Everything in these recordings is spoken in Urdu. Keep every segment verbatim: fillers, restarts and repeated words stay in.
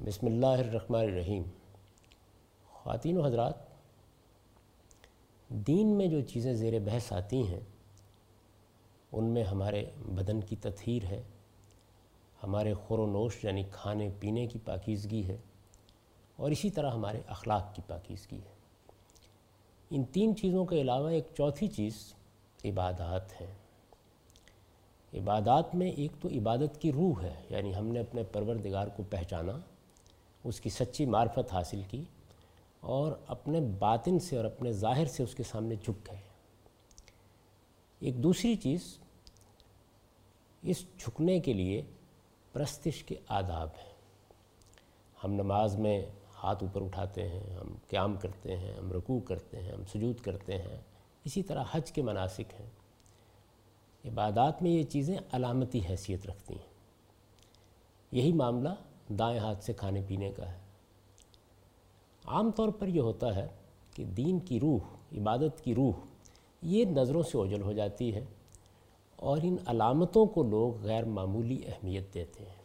بسم اللہ الرحمن الرحیم۔ خواتین و حضرات، دین میں جو چیزیں زیر بحث آتی ہیں ان میں ہمارے بدن کی تطہیر ہے، ہمارے خور و نوش یعنی کھانے پینے کی پاکیزگی ہے، اور اسی طرح ہمارے اخلاق کی پاکیزگی ہے۔ ان تین چیزوں کے علاوہ ایک چوتھی چیز عبادات ہیں۔ عبادات میں ایک تو عبادت کی روح ہے، یعنی ہم نے اپنے پروردگار کو پہچانا، اس کی سچی معرفت حاصل کی اور اپنے باطن سے اور اپنے ظاہر سے اس کے سامنے جھک گئے۔ ایک دوسری چیز، اس جھکنے کے لیے پرستش کے آداب ہیں۔ ہم نماز میں ہاتھ اوپر اٹھاتے ہیں، ہم قیام کرتے ہیں، ہم رکوع کرتے ہیں، ہم سجود کرتے ہیں، اسی طرح حج کے مناسک ہیں۔ عبادات میں یہ چیزیں علامتی حیثیت رکھتی ہیں۔ یہی معاملہ دائیں ہاتھ سے کھانے پینے کا ہے۔ عام طور پر یہ ہوتا ہے کہ دین کی روح، عبادت کی روح، یہ نظروں سے اوجھل ہو جاتی ہے اور ان علامتوں کو لوگ غیر معمولی اہمیت دیتے ہیں۔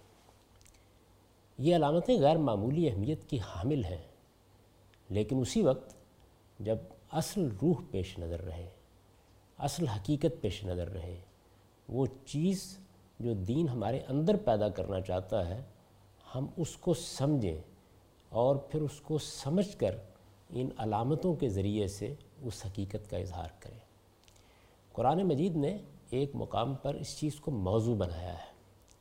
یہ علامتیں غیر معمولی اہمیت کی حامل ہیں، لیکن اسی وقت جب اصل روح پیش نظر رہے، اصل حقیقت پیش نظر رہے، وہ چیز جو دین ہمارے اندر پیدا کرنا چاہتا ہے، ہم اس کو سمجھیں اور پھر اس کو سمجھ کر ان علامتوں کے ذریعے سے اس حقیقت کا اظہار کریں۔ قرآن مجید نے ایک مقام پر اس چیز کو موضوع بنایا ہے۔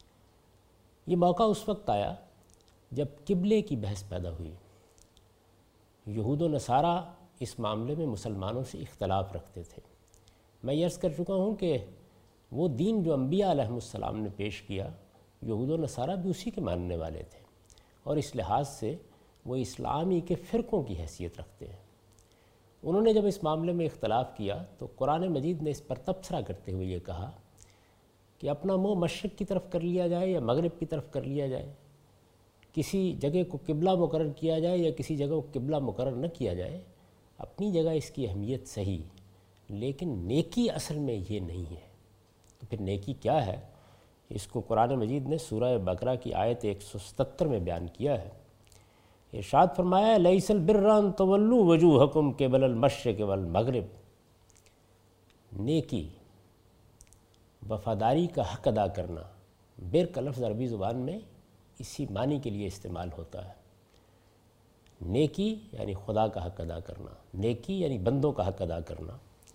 یہ موقع اس وقت آیا جب قبلے کی بحث پیدا ہوئی۔ یہود و نصارہ اس معاملے میں مسلمانوں سے اختلاف رکھتے تھے۔ میں یہ عرض کر چکا ہوں کہ وہ دین جو انبیاء علیہ السلام نے پیش کیا، یہود و نصارہ بھی اسی کے ماننے والے تھے، اور اس لحاظ سے وہ اسلامی کے فرقوں کی حیثیت رکھتے ہیں۔ انہوں نے جب اس معاملے میں اختلاف کیا تو قرآن مجید نے اس پر تبصرہ کرتے ہوئے یہ کہا کہ اپنا منہ مشرق کی طرف کر لیا جائے یا مغرب کی طرف کر لیا جائے، کسی جگہ کو قبلہ مقرر کیا جائے یا کسی جگہ کو قبلہ مقرر نہ کیا جائے، اپنی جگہ اس کی اہمیت صحیح، لیکن نیکی اصل میں یہ نہیں ہے۔ تو پھر نیکی کیا ہے؟ اس کو قرآن مجید نے سورہ بقرہ کی آیت ایک سو ستر میں بیان کیا ہے۔ ارشاد فرمایا ہے لیس البر ان تولوا وجوہکم قبل المشرق والمغرب۔ نیکی، وفاداری کا حق ادا کرنا، بر کا لفظ عربی زبان میں اسی معنی کے لیے استعمال ہوتا ہے۔ نیکی یعنی خدا کا حق ادا کرنا، نیکی یعنی بندوں کا حق ادا کرنا۔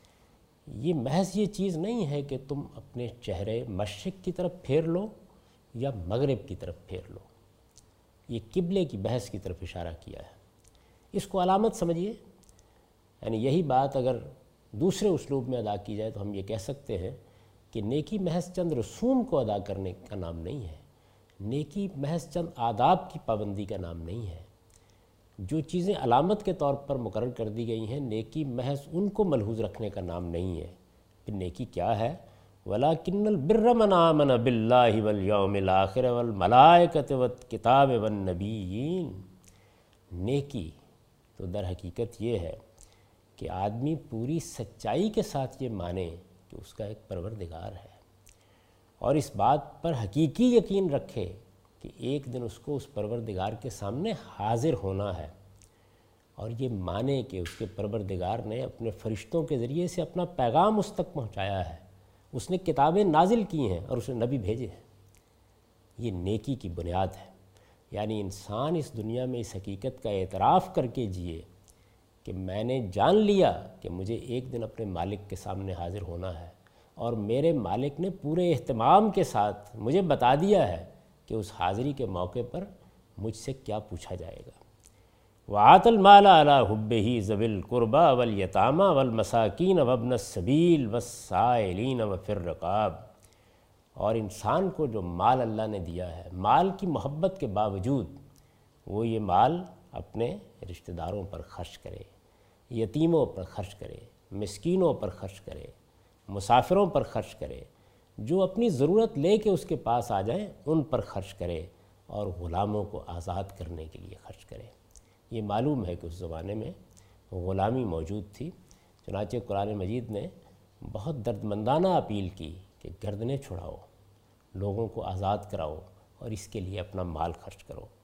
یہ محض یہ چیز نہیں ہے کہ تم اپنے چہرے مشرق کی طرف پھیر لو یا مغرب کی طرف پھیر لو۔ یہ قبلے کی بحث کی طرف اشارہ کیا ہے۔ اس کو علامت سمجھیے، یعنی یہی بات اگر دوسرے اسلوب میں ادا کی جائے تو ہم یہ کہہ سکتے ہیں کہ نیکی محض چند رسوم کو ادا کرنے کا نام نہیں ہے، نیکی محض چند آداب کی پابندی کا نام نہیں ہے۔ جو چیزیں علامت کے طور پر مقرر کر دی گئی ہیں، نیکی محض ان کو ملحوظ رکھنے کا نام نہیں ہے۔ پھر نیکی کیا ہے؟ وَلَكِنَّ الْبِرَّ مَنْ آمَنَ بِاللَّهِ وَالْيَوْمِ الْآخِرِ وَالْمَلَائِكَةِ وَالْكِتَابِ وَالنَّبِيِّينَ۔ نیکی تو در حقیقت یہ ہے کہ آدمی پوری سچائی کے ساتھ یہ مانے کہ اس کا ایک پروردگار ہے، اور اس بات پر حقیقی یقین رکھے کہ ایک دن اس کو اس پروردگار کے سامنے حاضر ہونا ہے، اور یہ مانے کہ اس کے پروردگار نے اپنے فرشتوں کے ذریعے سے اپنا پیغام اس تک پہنچایا ہے، اس نے کتابیں نازل کی ہیں اور اس نے نبی بھیجے ہیں۔ یہ نیکی کی بنیاد ہے، یعنی انسان اس دنیا میں اس حقیقت کا اعتراف کر کے جیے کہ میں نے جان لیا کہ مجھے ایک دن اپنے مالک کے سامنے حاضر ہونا ہے، اور میرے مالک نے پورے اہتمام کے ساتھ مجھے بتا دیا ہے کہ اس حاضری کے موقع پر مجھ سے کیا پوچھا جائے گا۔ وَآتَ الْمَالَ عَلَىٰ حُبِّهِ ذَوِي الْقُرْبَىٰ وَالْيَتَامَىٰ وَالْمَسَاكِينَ وَابْنَ السَّبِيلِ وَالسَّائِلِينَ وَفِي الرِّقَابِ۔ اور انسان کو جو مال اللہ نے دیا ہے، مال کی محبت کے باوجود وہ یہ مال اپنے رشتہ داروں پر خرچ کرے، یتیموں پر خرچ کرے، مسکینوں پر خرچ کرے، مسافروں پر خرچ کرے، جو اپنی ضرورت لے کے اس کے پاس آ جائیں ان پر خرچ کرے، اور غلاموں کو آزاد کرنے کے لیے خرچ کرے۔ یہ معلوم ہے کہ اس زمانے میں غلامی موجود تھی، چنانچہ قرآن مجید نے بہت دردمندانہ اپیل کی کہ گردنیں چھڑاؤ، لوگوں کو آزاد کراؤ اور اس کے لیے اپنا مال خرچ کرو۔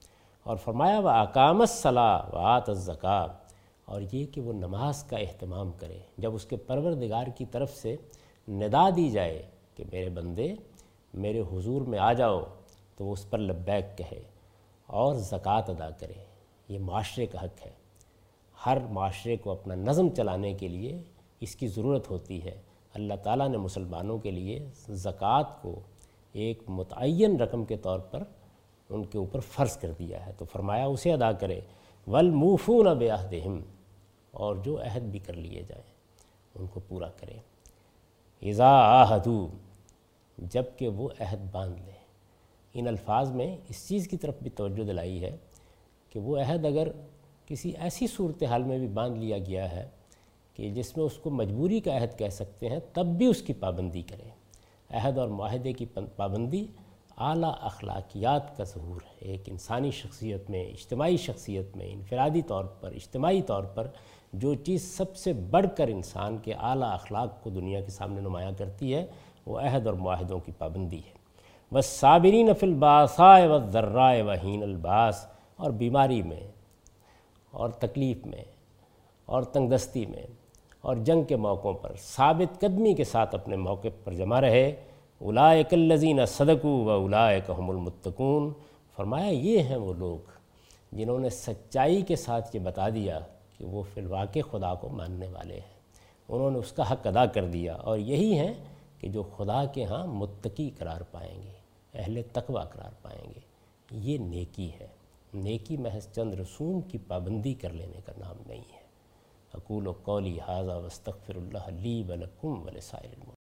اور فرمایا و اقام الصلاۃ و آت الزکوٰۃ، اور یہ کہ وہ نماز کا اہتمام کرے جب اس کے پروردگار کی طرف سے ندا دی جائے کہ میرے بندے میرے حضور میں آ جاؤ، تو وہ اس پر لبیک کہے اور زکوٰۃ ادا کرے۔ یہ معاشرے کا حق ہے، ہر معاشرے کو اپنا نظم چلانے کے لیے اس کی ضرورت ہوتی ہے۔ اللہ تعالیٰ نے مسلمانوں کے لیے زکوٰۃ کو ایک متعین رقم کے طور پر ان کے اوپر فرض کر دیا ہے، تو فرمایا اسے ادا کرے۔ والموفون بعہدہم، اور جو عہد بھی کر لیے جائیں ان کو پورا کرے۔ اذا عاہدوا، جب کہ وہ عہد باندھ لیں۔ ان الفاظ میں اس چیز کی طرف بھی توجہ دلائی ہے کہ وہ عہد اگر کسی ایسی صورتحال میں بھی باندھ لیا گیا ہے کہ جس میں اس کو مجبوری کا عہد کہہ سکتے ہیں، تب بھی اس کی پابندی کریں۔ عہد اور معاہدے کی پابندی اعلیٰ اخلاقیات کا ظہور ہے۔ ایک انسانی شخصیت میں، اجتماعی شخصیت میں، انفرادی طور پر، اجتماعی طور پر جو چیز سب سے بڑھ کر انسان کے اعلیٰ اخلاق کو دنیا کے سامنے نمایاں کرتی ہے، وہ عہد اور معاہدوں کی پابندی ہے۔ والصابرین فی الباساء والضراء وحین الباس، اور بیماری میں اور تکلیف میں اور تنگ دستی میں اور جنگ کے موقعوں پر ثابت قدمی کے ساتھ اپنے موقع پر جمع رہے۔ اولئک الذین صدقوا واولئک هم المتقون، فرمایا یہ ہیں وہ لوگ جنہوں نے سچائی کے ساتھ یہ بتا دیا کہ وہ فی الواقع خدا کو ماننے والے ہیں، انہوں نے اس کا حق ادا کر دیا، اور یہی ہیں کہ جو خدا کے ہاں متقی قرار پائیں گے، اہل تقوی قرار پائیں گے۔ یہ نیکی ہے۔ نیکی محض چند رسوم کی پابندی کر لینے کا نام نہیں ہے۔ اقول قولی ھذا واستغفر اللہ لی ولکم ولسائر المسلمین۔